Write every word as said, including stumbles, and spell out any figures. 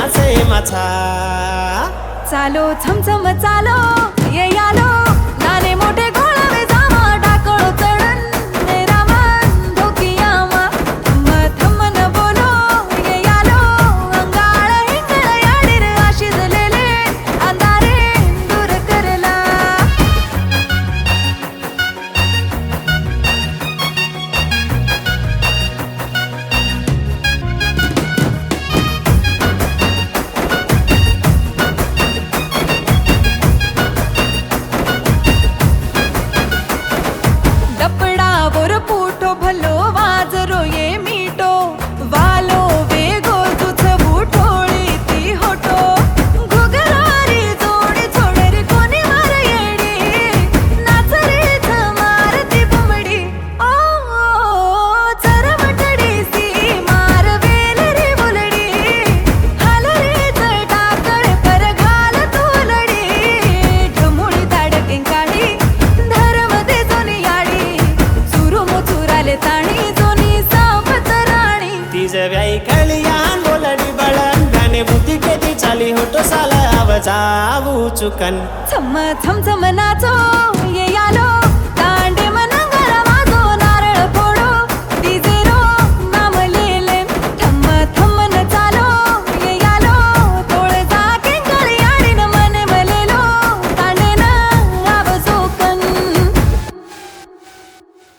नाचे माछा चालो छमछम चालो ये यालो नाने मोठे घोळावे जामा टाकळो चढण मेरा मन धोकियामा थम थम न बोलो ये यालो अंगाळ हिंगळ याडीर आशिजलेले अंधारे दूर करला डपडा बोर पुठो भलो वाजरो ये मीठो वालो वेगो तुझ बुठोळी ती होटो घुगरारी जोडी छोडरी कोणी मार येडी नाच रे झमार ती बुमडी ओ चरमटडी सी मार वेल रे बुलडी हाल रे जटाकळ पर घाल तोलडी ढमुळी ताडके काळी धर्म दे जोनी याडी सुरू मुचुराले ताणी जोनी सावत राणी तीज व्याई कळियान बोलडी बळन गाणे बुद्धी केती चाली होतो साला आवाजावू चुकन छम छम छम नाचो ये यालो